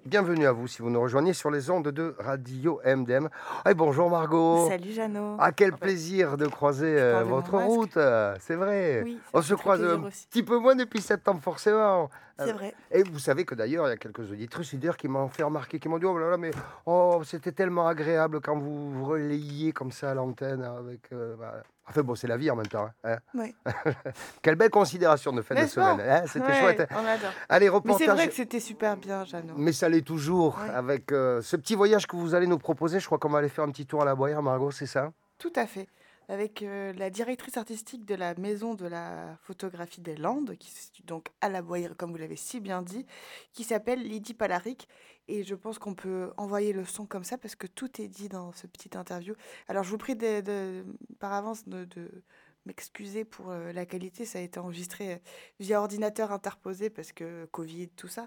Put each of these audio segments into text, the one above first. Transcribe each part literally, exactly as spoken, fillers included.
Bienvenue à vous si vous nous rejoignez sur les ondes de Radio M D M. Et bonjour Margot. Salut Jeannot. Ah, quel Ah bah, plaisir de croiser, tu heu, parles de mon votre masque? route, heu, c'est vrai. Oui, ça On me se fait très croise plaisir un aussi. petit peu moins depuis septembre forcément, C'est heu vrai. et vous savez que d'ailleurs, il y a quelques auditrices d'ailleurs qui m'ont fait remarquer, qui m'ont dit: «Oh là là, mais oh, c'était tellement agréable quand vous vous relayiez comme ça à l'antenne avec, heu, bah» enfin bon, c'est la vie en même temps, hein, Ouais. hein. Quelle belle considération de fin de N'est-ce semaine, pas? hein, c'était chouette, Ouais, hein. on adore. Allez, Mais c'est vrai reportage que c'était super bien, Jeannot. mais ça l'est toujours Oui, avec, heu, ce petit voyage que vous allez nous proposer. Je crois qu'on va aller faire un petit tour à la Boïère, Margot, c'est ça? tout à fait. Avec euh, la directrice artistique de la Maison de la photographie des Landes, qui se situe donc à la Boïre, comme vous l'avez si bien dit, qui s'appelle Lydie Palaric. Et je pense qu'on peut envoyer le son comme ça parce que tout est dit dans ce petit interview. Alors, je vous prie de, de- par avance de, de m'excuser pour euh, la qualité. Ça a été enregistré euh, via ordinateur interposé parce que Covid, tout ça.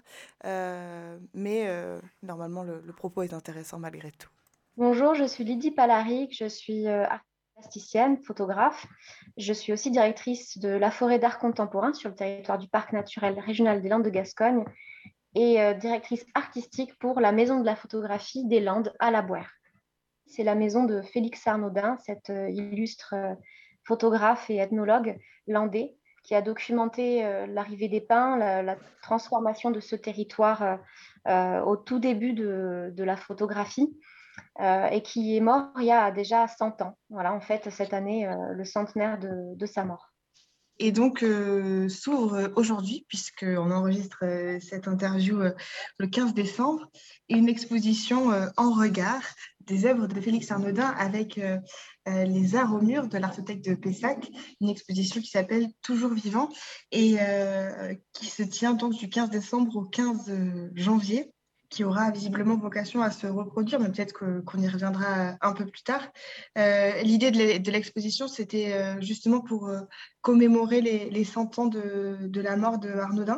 Euh, mais euh, normalement, le, le propos est intéressant malgré tout. Bonjour, je suis Lydie Palaric, je suis euh, artiste plasticienne, photographe. Je suis aussi directrice de la forêt d'art contemporain sur le territoire du parc naturel régional des Landes de Gascogne et euh, directrice artistique pour la Maison de la photographie des Landes à la Boère. C'est la maison de Félix Arnaudin, cet euh, illustre euh, photographe et ethnologue landais qui a documenté euh, l'arrivée des pins, la, la transformation de ce territoire euh, euh, au tout début de, de la photographie euh, et qui est mort il y a déjà cent ans. Voilà, en fait, cette année, euh, le centenaire de, de sa mort. Et donc, euh, s'ouvre aujourd'hui, puisqu'on enregistre euh, cette interview euh, le quinze décembre, une exposition euh, en regard des œuvres de Félix Arnaudin avec euh, euh, les arts au mur de l'architecte de Pessac, une exposition qui s'appelle Toujours vivant et euh, qui se tient donc du quinze décembre au quinze janvier, qui aura visiblement vocation à se reproduire, mais peut-être que, qu'on y reviendra un peu plus tard. Euh, l'idée de l'e- de l'exposition, c'était euh, justement pour euh, commémorer les, les cent ans de, de la mort de Arnaudin.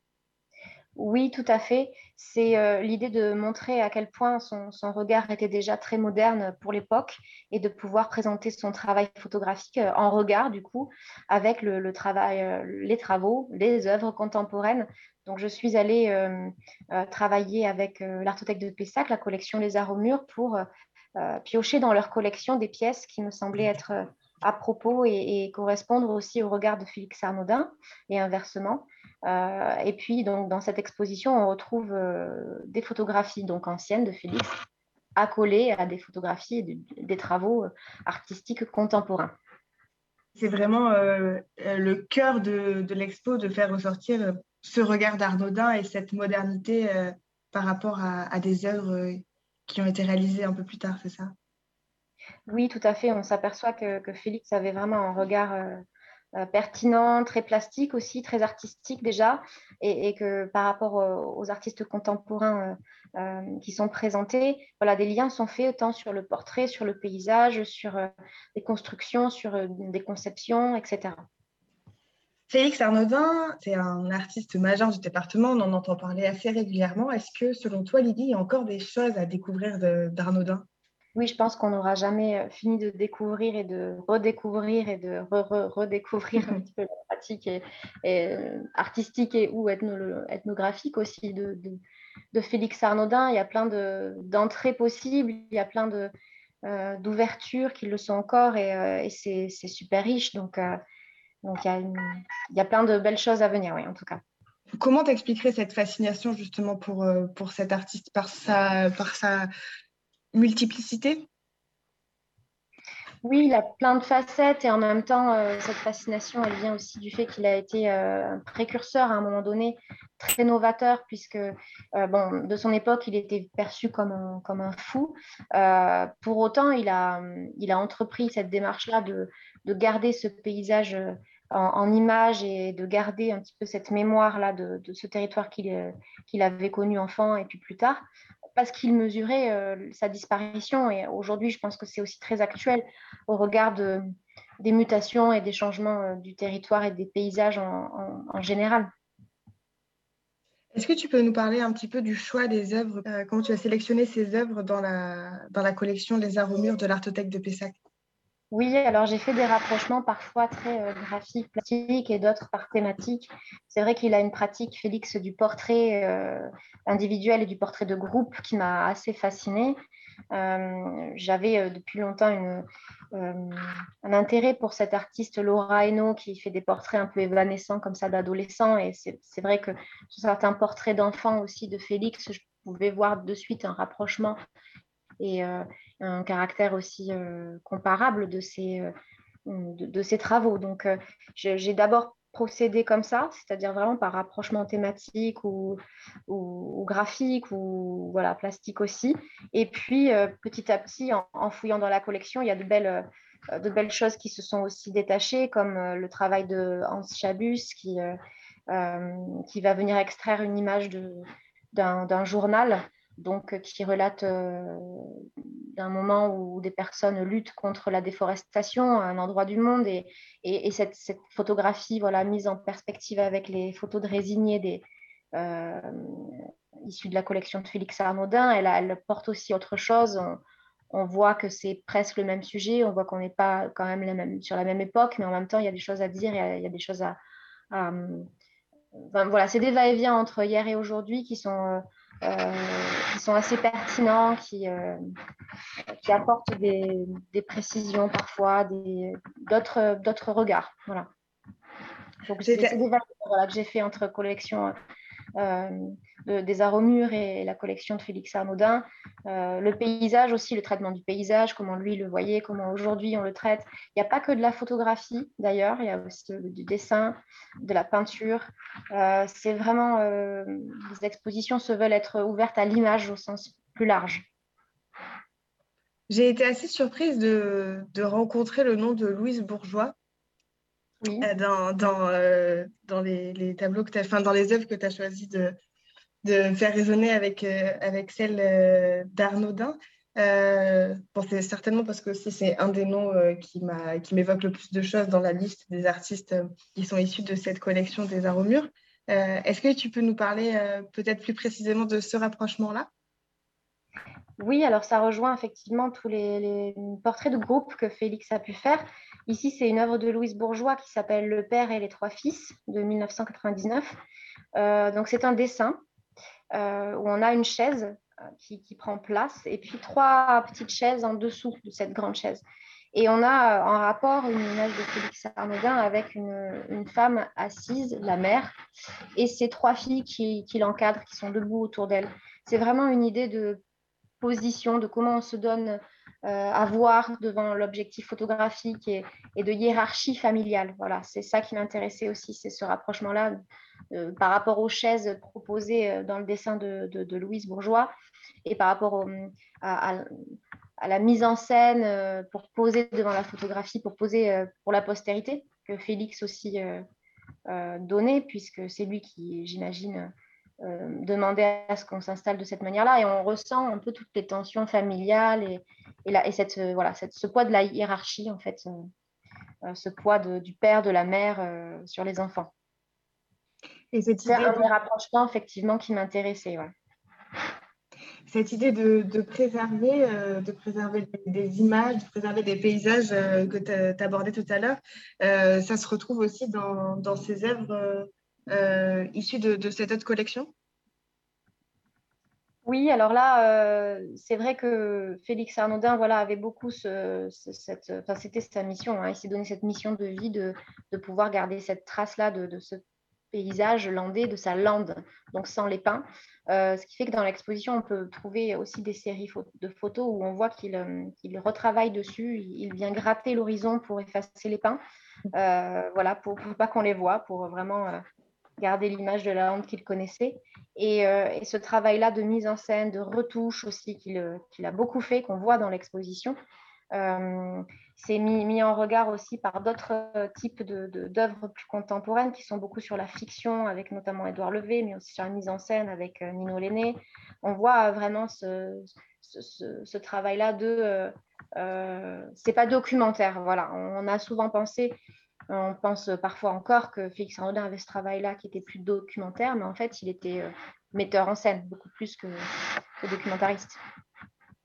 Oui, tout à fait. C'est euh, l'idée de montrer à quel point son, son regard était déjà très moderne pour l'époque et de pouvoir présenter son travail photographique euh, en regard, du coup, avec le, le travail, euh, les travaux, les œuvres contemporaines. Donc, je suis allée euh, euh, travailler avec euh, l'Artothèque de Pessac, la collection Les Arts au mur, pour euh, euh, piocher dans leur collection des pièces qui me semblaient être euh, à propos et, et correspondre aussi au regard de Félix Arnaudin et inversement. Euh, et puis, donc, dans cette exposition, on retrouve euh, des photographies donc anciennes de Félix accolées à des photographies et des, des travaux euh, artistiques contemporains. C'est vraiment euh, le cœur de, de l'expo de faire ressortir euh, ce regard d'Arnaudin et cette modernité euh, par rapport à, à des œuvres euh, qui ont été réalisées un peu plus tard, c'est ça? Oui, tout à fait. On s'aperçoit que, que Félix avait vraiment un regard euh, euh, pertinent, très plastique aussi, très artistique déjà, et, et que par rapport aux, aux artistes contemporains euh, euh, qui sont présentés, voilà, des liens sont faits tant sur le portrait, sur le paysage, sur euh, des constructions, sur euh, des conceptions, et cetera. Félix Arnaudin, c'est un artiste majeur du département, on en entend parler assez régulièrement. Est-ce que, selon toi, Lydie, il y a encore des choses à découvrir de- d'Arnaudin? Oui, je pense qu'on n'aura jamais euh, fini de découvrir et de redécouvrir et de re- re- redécouvrir un petit peu la pratique et, et, euh, artistique et ou ethno- ethnographique aussi de, de, de Félix Arnaudin. Il y a plein de, d'entrées possibles, il y a plein de, euh, d'ouvertures qui le sont encore et, euh, et c'est, c'est super riche. Donc, euh, donc il y a une- il y a plein de belles choses à venir, oui, en tout cas. Comment t'expliquerais cette fascination justement pour, euh, pour cet artiste par sa, par sa multiplicité? Oui, il a plein de facettes et en même temps, euh, cette fascination, elle vient aussi du fait qu'il a été euh, un précurseur à un moment donné, très novateur, puisque euh, bon, de son époque, il était perçu comme un, comme un fou. Euh, pour autant, il a, il a entrepris cette démarche-là de, de garder ce paysage euh, en, en image et de garder un petit peu cette mémoire-là de, de ce territoire qu'il euh, qu'il avait connu enfant et puis plus tard, parce qu'il mesurait euh, sa disparition. Et aujourd'hui, je pense que c'est aussi très actuel au regard de, des mutations et des changements euh, du territoire et des paysages en, en, en général. Est-ce que tu peux nous parler un petit peu du choix des œuvres, euh, comment tu as sélectionné ces œuvres dans la, dans la collection Les Arts au mur de l'Artothèque de Pessac? Oui, alors j'ai fait des rapprochements parfois très euh, graphiques, plastiques et d'autres par thématique. C'est vrai qu'il a une pratique, Félix, du portrait euh, individuel et du portrait de groupe qui m'a assez fascinée. Euh, j'avais euh, depuis longtemps une, euh, un intérêt pour cet artiste Laura Hainaut qui fait des portraits un peu évanescents comme ça d'adolescents. Et c'est, c'est vrai que sur certains portraits d'enfants aussi de Félix, je pouvais voir de suite un rapprochement et euh, un caractère aussi euh, comparable de ces, euh, de, de ces travaux. Donc, euh, je- j'ai d'abord procédé comme ça, c'est-à-dire vraiment par rapprochement thématique ou, ou, ou graphique ou voilà, plastique aussi. Et puis, euh, petit à petit, en, en fouillant dans la collection, il y a de belles, euh, de belles choses qui se sont aussi détachées, comme euh, le travail de Hans Schabus qui, euh, euh, qui va venir extraire une image de, d'un, d'un journal donc, euh, qui relate euh, d'un moment où des personnes luttent contre la déforestation à un endroit du monde. Et, et, et cette, cette, photographie voilà, mise en perspective avec les photos de résignés des, euh, issues de la collection de Félix Arnaudin, elle, elle porte aussi autre chose. On, on voit que c'est presque le même sujet, on voit qu'on n'est pas quand même les mêmes, sur la même époque, mais en même temps, il y a des choses à dire, il y a, il y a des choses à... à enfin, voilà, c'est des va-et-vient entre hier et aujourd'hui qui sont... Euh, qui sont assez pertinents, qui, euh, qui apportent des, des précisions parfois, des, d'autres, d'autres regards. Voilà. Donc, c'est, c'est J'étais des va voilà, que j'ai fait entre collection euh, de, des arts au mur et la collection de Félix Arnaudin. Euh, le paysage aussi, le traitement du paysage, comment lui le voyait, comment aujourd'hui on le traite. Il n'y a pas que de la photographie d'ailleurs, il y a aussi du dessin, de la peinture. Euh, c'est vraiment, euh, les expositions se veulent être ouvertes à l'image au sens plus large. j'ai été assez surprise de, de rencontrer le nom de Louise Bourgeois Oui. euh, dans, dans, euh, dans les, les tableaux que tu as, enfin, dans les œuvres que tu as choisi de, de faire résonner avec, euh, avec celle euh, d'Arnaudin. Euh, bon, c'est certainement parce que aussi c'est un des noms euh, qui m'a, qui m'évoque le plus de choses dans la liste des artistes euh, qui sont issus de cette collection des Arts au mur. Euh, est-ce que tu peux nous parler euh, peut-être plus précisément de ce rapprochement-là? Oui, alors ça rejoint effectivement tous les, les portraits de groupe que Félix a pu faire. Ici, c'est une œuvre de Louise Bourgeois qui s'appelle Le père et les trois fils de mille neuf cent quatre-vingt-dix-neuf. Euh, donc, c'est un dessin euh, où on a une chaise euh, qui, qui prend place et puis trois petites chaises en dessous de cette grande chaise. Et on a euh, en rapport une image de Félix Arnaudin avec une, une femme assise, la mère, et ses trois filles qui, qui l'encadrent, qui sont debout autour d'elle. C'est vraiment une idée de position, de comment on se donne euh, à voir devant l'objectif photographique et, et, de hiérarchie familiale. Voilà, c'est ça qui m'intéressait aussi, c'est ce rapprochement-là euh, par rapport aux chaises proposées euh, dans le dessin de, de, de Louise Bourgeois et par rapport au, à, à, à, la mise en scène euh, pour poser devant la photographie, pour poser euh, pour la postérité, que Félix aussi euh, euh, donnait, puisque c'est lui qui, j'imagine, euh, demandait à ce qu'on s'installe de cette manière-là. Et on ressent un peu toutes les tensions familiales et, et, la, et cette, euh, voilà, cette, ce poids de la hiérarchie, en fait, euh, ce poids de, du père, de la mère euh, sur les enfants. Et cette C'est idée un de, des rapprochements, effectivement, qui m'intéressait. Ouais. cette idée de, de préserver, euh, de préserver des, des images, de préserver des paysages euh, que tu abordais tout à l'heure, euh, ça se retrouve aussi dans, dans ces œuvres euh, euh, issues de, de cette autre collection? Oui, alors là, euh, c'est vrai que Félix Arnaudin voilà, avait beaucoup ce, ce- cette. Enfin, c'était sa mission. Hein, il s'est donné cette mission de vie de, de pouvoir garder cette trace-là de, de ce paysage landais, de sa lande, donc sans les pins. Euh, ce qui fait que dans l'exposition, on peut trouver aussi des séries de photos où on voit qu'il euh, qu'il retravaille dessus. Il, il vient gratter l'horizon pour effacer les pins. Euh, voilà, pour, pour pas qu'on les voit, pour vraiment euh, garder l'image de la lande qu'il connaissait. Et, euh, et ce travail-là de mise en scène, de retouche aussi, qu'il qu'il a beaucoup fait, qu'on voit dans l'exposition, euh, c'est mis, mis en regard aussi par d'autres euh, types de, de, d'œuvres plus contemporaines qui sont beaucoup sur la fiction, avec notamment Édouard Levé, mais aussi sur la mise en scène avec euh, Nino Lenné. On voit euh, vraiment ce, ce, ce, ce travail-là de... Euh, euh, c'est pas documentaire, voilà. On, on a souvent pensé on pense parfois encore que Félix Arnaudin avait ce travail-là qui était plus documentaire, mais en fait, il était euh, metteur en scène, beaucoup plus que, que documentariste.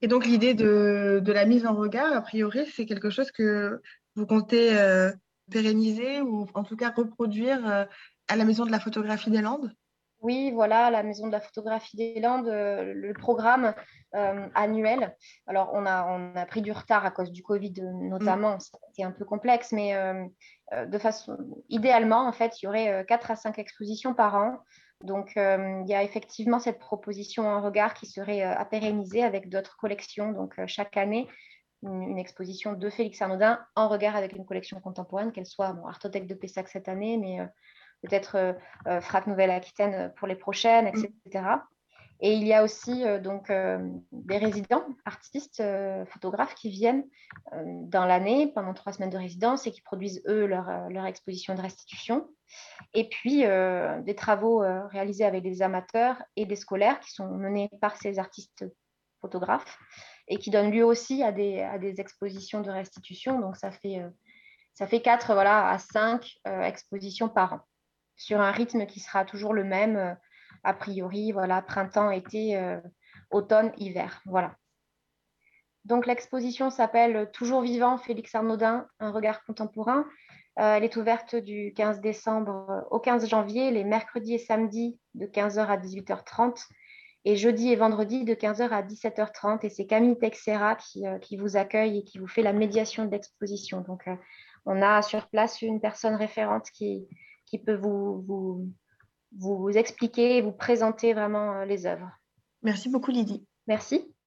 Et donc, l'idée de, de la mise en regard, a priori, c'est quelque chose que vous comptez euh, pérenniser ou en tout cas reproduire euh, à la Maison de la photographie des Landes? Oui, voilà, la Maison de la photographie des Landes, euh, le programme euh, annuel. Alors, on a, on a pris du retard à cause du Covid euh, Mm. notamment, c'était un peu complexe, mais euh, euh, de façon, idéalement, en fait, il y aurait euh, quatre à cinq expositions par an. Donc, euh, il y a effectivement cette proposition en regard qui serait euh, à pérenniser avec d'autres collections. Donc, euh, chaque année, une, une exposition de Félix Arnaudin en regard avec une collection contemporaine, qu'elle soit bon, Artothèque de Pessac cette année, mais euh, peut-être euh, euh, Frac Nouvelle-Aquitaine pour les prochaines, Mm. et cetera. Et il y a aussi euh, donc euh, des résidents, artistes, euh, photographes qui viennent euh, dans l'année pendant trois semaines de résidence et qui produisent eux leur, euh, leur exposition de restitution. Et puis euh, des travaux euh, réalisés avec des amateurs et des scolaires qui sont menés par ces artistes photographes et qui donnent lieu aussi à des, à des expositions de restitution. Donc ça fait, euh, ça fait quatre voilà, à cinq euh, expositions par an sur un rythme qui sera toujours le même, euh, a priori, voilà, printemps, été, euh, automne, hiver. Voilà. Donc l'exposition s'appelle Toujours vivant, Félix Arnaudin, un regard contemporain. Euh, elle est ouverte du quinze décembre au quinze janvier, les mercredis et samedis de quinze heures à dix-huit heures trente et jeudi et vendredi de quinze heures à dix-sept heures trente. Et c'est Camille Texera qui, euh, qui vous accueille et qui vous fait la médiation de l'exposition. Donc, euh, on a sur place une personne référente qui, qui peut vous, vous, vous expliquer et vous présenter vraiment euh, les œuvres. Merci beaucoup, Lydie. Merci.